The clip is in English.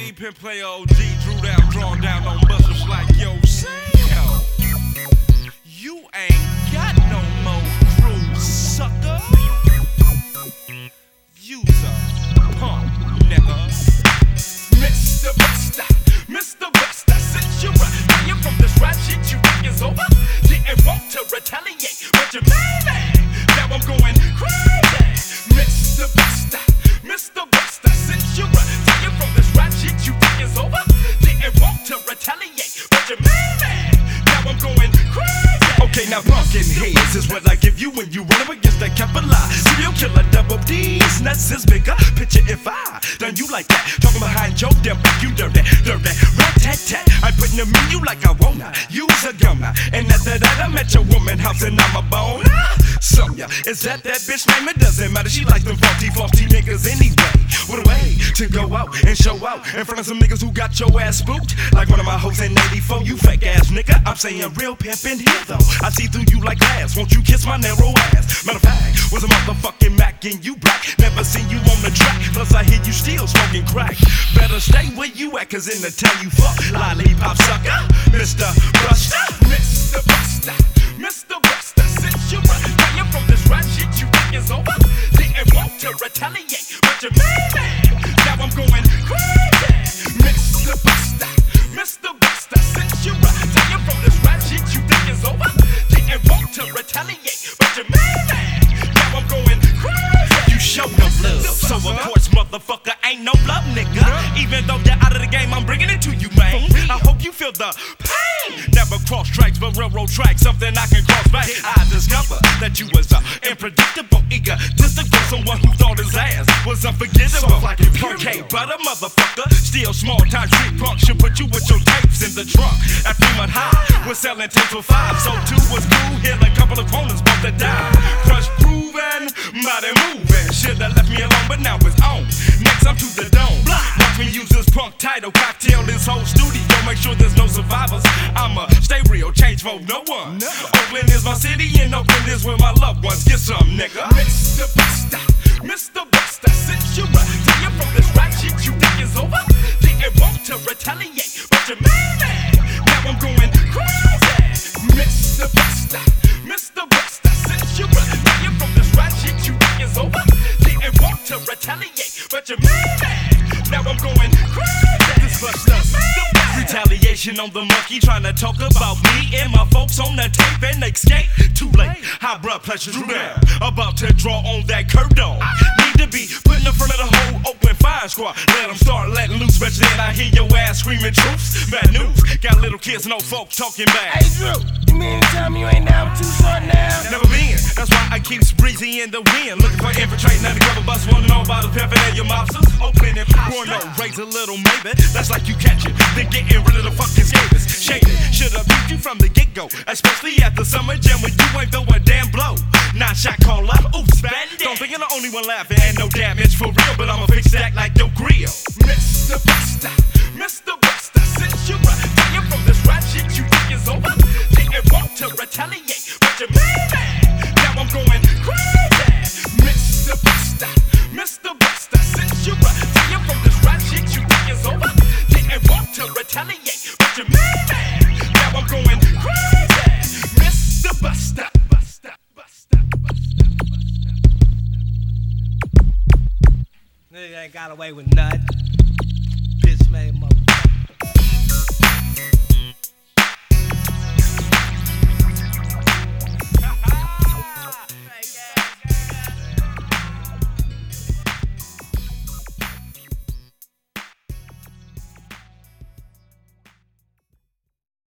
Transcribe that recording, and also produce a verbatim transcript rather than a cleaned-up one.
Pin player O G, drew down, drawn down on busters like yo, Sam. You ain't got no more crew, sucker. You's a punk, nigga. Mister Buster, Mister Buster, since you're running from this rap shit you think is over, didn't want to retaliate, but you made me. Now I'm going crazy. Mister Buster, Mister Buster, since you're running from this rap shit you think is over, didn't want to retaliate, but you made me. Now I'm going crazy. Okay, now pumpkin heads is what I give you when you run up against that capital I. Serial killer double D's, nuts is bigger. Picture if I done you like that. Talking behind your damn back, you dirty, dirty. Rat tat tat. I put them in you like I wanna. Use a gunner. And after that, I'm at your woman house and I'm a boner. Some ya, is that that bitch name? It doesn't matter. She like them faulty, faulty niggas anyway. What a way to go out and show out in front of some niggas who got your ass spooked. Like one of my hoes in eighty-four, you fake ass nigga. I'm saying real pimp in here though. I see through you like glass. Won't you kiss my narrow ass? Matter of fact, was a motherfucking Mac and you black. Never seen you on the track. Plus I hear you still smoking crack. Better stay where you at, cause in the town you fuck. Lollipop sucker, Mister Buster. Mister Buster, Mister Buster, since you're running from this rap shit you think is over, didn't want to retaliate, but you made me. Now I'm going crazy. Mister Buster, Mister Buster, since you're running from this rap shit you think is over, didn't want to retaliate, but you made me. Now I'm going crazy. You show no love, so of course motherfucker ain't no love, nigga. Even though you're out of the game, I'm bringing it to you, man. I hope you feel the pain. Never cross tracks, but railroad tracks, something I can cross back. I discover that you was uh, unpredictable, egotistical, someone who thought his ass was unforgettable. Like okay, but a motherfucker, still small time street punk should put you with your tapes in the trunk. At Fremont High, we're selling tapes for five, so two was cool. Hit a couple of corners, both to die. Crush grooving, body moving. Should've left me alone, but now it's on. Next I'm to the dome. Watch me use this punk title, cocktail this whole studio. Make sure there's no survivors. I'ma stay real, change for no one. No. Oakland is my city, and Oakland is where my loved ones get some, nigga. Mister Buster, Mister Buster, since you're running from this rap shit you think is over, didn't want to retaliate, but you made me. Now I'm going crazy. Mister Buster, Mister Buster, since you're running from this rap shit you think is over, didn't want to retaliate, but you made me. Now I'm going crazy. This Buster, retaliation on the monkey, trying to talk about me and my folks on the tape and they escape. Too late, high blood pressure drew down. About to draw on that curve dog. Need to be put in front of the whole open fire squad. Let them start letting loose, but then I hear your ass screaming truths. Bad news, got little kids and old folks talking back. Hey Drew, you mean to tell me you ain't down too short now? Never been, that's why I keep breezy in the wind. Looking for infiltrating undercover bus, wanna know about the pimpin' and your mobsters. Open and porno, raise a little maybe. That's like you catch it, then getting rid of the fucking scabies. Shaded, should've beat you from the get-go, especially at the summer jam when you ain't throw a damn blow. Nine shot call up, oops, bandit. Don't think you're the only one laughing, and no damage for real, but I'ma fix that like your grill. Mister Buster, Mister Buster, since you're running from this rap shit you think is over, didn't want to retaliate, but you made me. Now I'm going crazy. Mister Buster, Mister Buster, since you're running from this rap shit you think is over, didn't want to retaliate, but you made me. Now I'm going crazy. Mister Buster, Buster, Buster, Buster, Buster. Nigga ain't got away with nothing. Bitch made motherfucker.